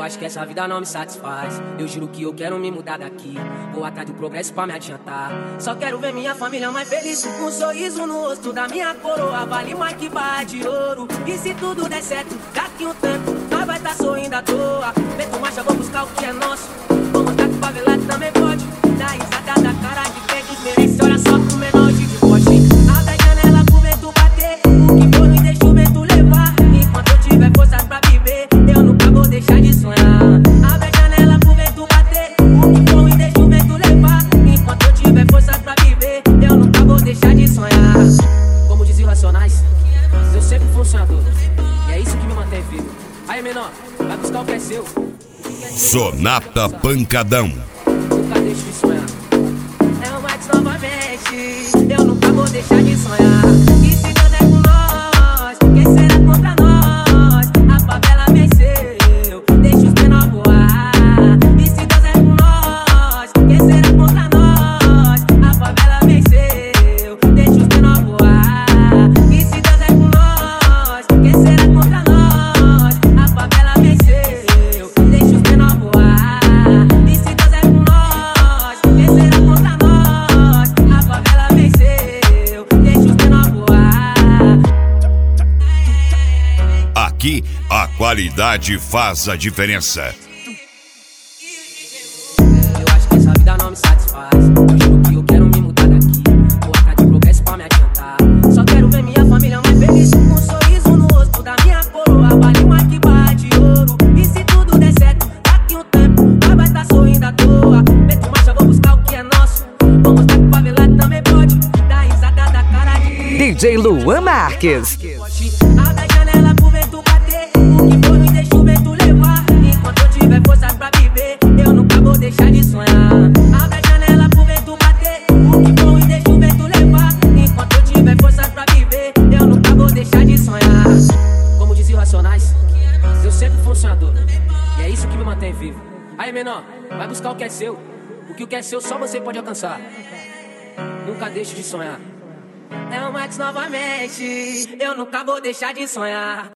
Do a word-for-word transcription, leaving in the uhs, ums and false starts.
acho que essa vida não me satisfaz. Eu juro que eu quero me mudar daqui. Vou atrás do progresso pra me adiantar. Só quero ver minha família mais feliz, com um sorriso no rosto da minha coroa. Vale mais que barra de ouro. E se tudo der certo, daqui um tempo nós vai tá sorrindo à toa. Meto marcha, vou buscar o que é nosso. Vou mostrar que o favelado também pode. Dá risada da cara de quem desmerece. Olha só pro menor de deboche. Abre a janela pro vento bater. O que for e deixa o vento levar. Enquanto eu tiver forças pra viver, eu nunca vou deixar de sonhar. Abre a janela pro vento bater. O que for e deixa o vento levar. Enquanto eu tiver forças pra viver, eu nunca vou deixar de sonhar. Como diziam Racionais, eu sempre fui um sonhador. E é isso que me mantém vivo. Aí, menor, vai buscar o que é seu. Sonata Pancadão. Nunca deixo de sonhar. É o Max novamente. Eu nunca vou deixar de sonhar. E se Deus é com nós, quem será contra nós? A favela venceu, deixa os menor voar. E se Deus é com nós, quem será contra nós? A favela venceu, deixa os menor voar. E se Deus é com nós, quem será contra nós? A favela venceu, deixa os menor voar. E se Deus é com nós, quem será contra nós? A favela venceu, deixa os menor voar. Aqui, a qualidade faz a diferença. Eu acho que essa vida não me satisfaz. Eu juro que eu quero me mudar daqui. Vou atrás de progresso pra me adiantar. Só quero ver minha família mais feliz, com um sorriso no rosto da minha coroa. Vale mais que barra de ouro. E se tudo der certo, daqui um tempo nós vai tá sorrindo à toa. Meto marcha, vou buscar o que é nosso. Vou mostrar que o favelado também pode. Dar risada da cara de D J Luan Marques. abre a janela pro vento bater. O que for e deixa o vento levar. Enquanto eu tiver forças pra viver, eu nunca vou deixar de sonhar. Abre a janela pro vento bater. O que for e deixa o vento levar. Enquanto eu tiver forças pra viver, eu nunca vou deixar de sonhar. Como diziam Racionais, eu sempre fui um sonhador. E é isso que me mantém vivo. Aí, menor, vai buscar o que é seu. Porque o que é seu só você pode alcançar. Nunca deixe de sonhar. É o Max novamente. Eu nunca vou deixar de sonhar.